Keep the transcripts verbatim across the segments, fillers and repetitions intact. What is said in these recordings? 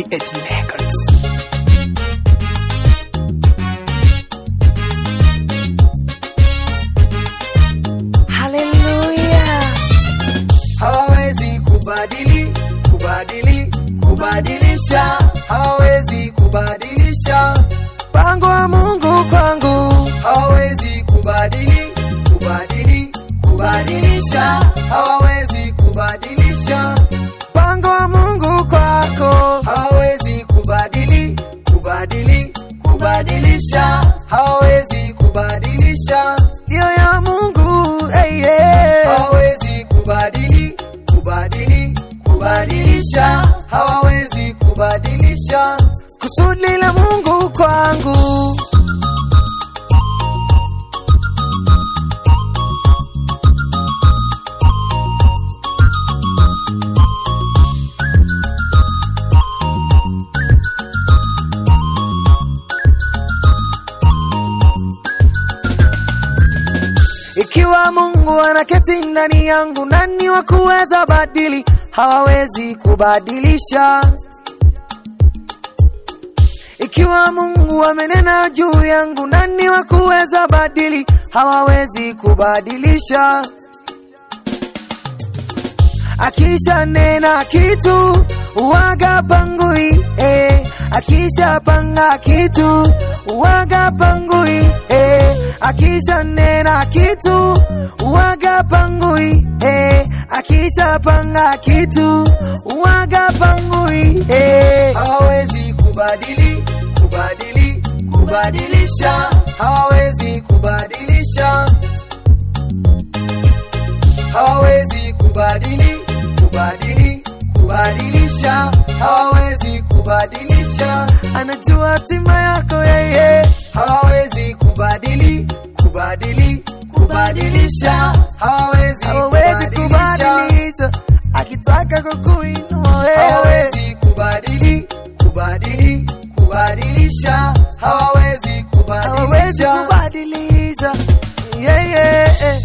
H Records. Hallelujah. Hawawezi kubadili, kubadili, kubadilisha. Hawawezi kubadilisha Mpango wa Mungu kwangu. hawawezi kubadili, kubadili, kubadilisha. Hawawezi kubadilisha Mpango wa Mungu kwako. hawawezi kubadili, kubadili, kubadilisha. Hawawezi kubadilisha Ndio ya Mungu, hey, yeah. hawawezi kubadili, kubadili, kubadilisha. Hawawezi kubadilisha Kusudi la Mungu kwangu. Ikiwa Mungu anaketi ndani yangu, nani wa kuweza badili? Hawawezi kubadilisha. Ikiwa Mungu amenena juu yangu, nani wa kuweza badili? Hawawezi kubadilisha. Akisha nena kitu uwaga pangui, eh. Akisha panga kitu uwaga pangui, eh. Akisha nena kitu uwaga pangui, eh. Akisha panga kitu uwaga pangui, eh. hawawezi kubadili, kubadili, kubadilisha. Hawawezi kubadilisha hawawezi kubadili, kubadili, kubadilisha. Hawawezi kubadilisha Anajua hatima yako yeye. hawawezi kubadili, kubadili, kubadilisha. Hawawezi Hawawezi kubadilisha kubadilisha. Akitaka kukuinua wewe. hawawezi kubadili, kubadili, kubadilisha. Hawawezi Hawawezi kubadilisha kubadilisha. Yeah, yeah, yeah.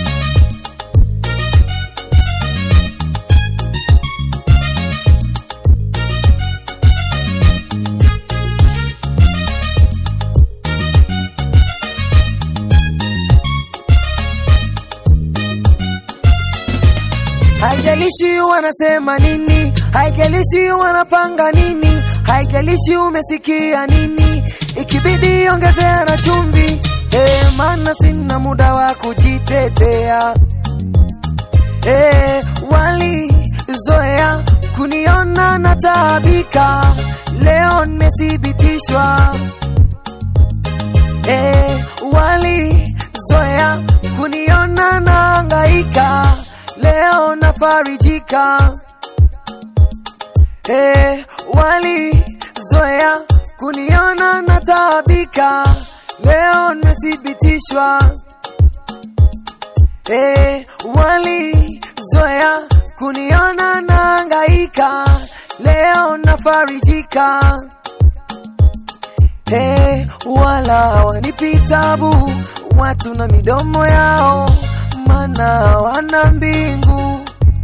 Haijalishi wanasema nini, haijalishi wanapanga nini, haijalishi umesikia nini, ikibidi ongezea na chumvi, eh, maana sina muda wa kujitetea. Eh, walizoea kuniona nataabika, leo nimethibitishwa. Eh, walizoea kuniona nahangaika, leo nafarijika. Eh, walizoea kuniona nataabika, leo nimethibitishwa. Eh, walizoea kuniona nahangaika, leo nafarijika. Eh, wala wanipi tabu watu na midomo yao, maana wana mbingu.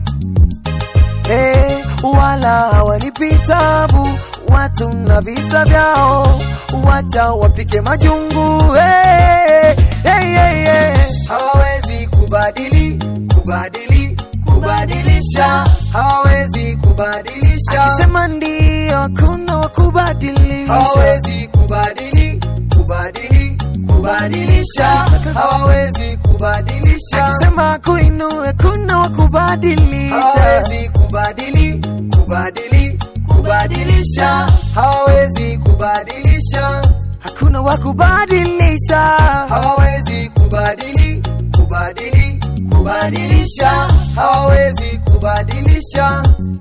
Eh, wala wanipi tabu watu na visa vyao, wacha wapike majungu. Eh, eh, eh, eh. hawawezi kubadili, kubadili, kubadilisha. Hawawezi kubadilisha Akisema ndio kuna wa kubadilisha. hawawezi kubadili, kubadili, kubadilisha. Hawawezi kubadilisha Akisema kuinue kuna wa kubadilisha. hawawezi kubadili, kubadili, kubadilisha. Hawawezi kubadilisha Hakuna wa kubadilisha. hawawezi kubadili, kubadili, kubadilisha. Hawawezi kubadilisha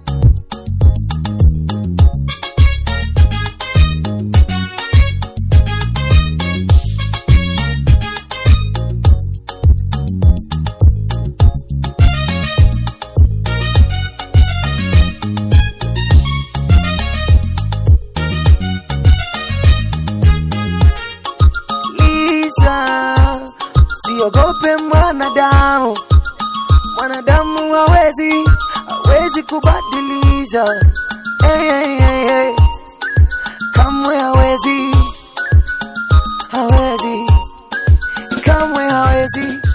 Usiogope mwanadamu, mwanadamu hawezi hawezi kubadilisha. hey, hey, hey, hey. Kamwe hawezi, hawezi, kamwe hawezi.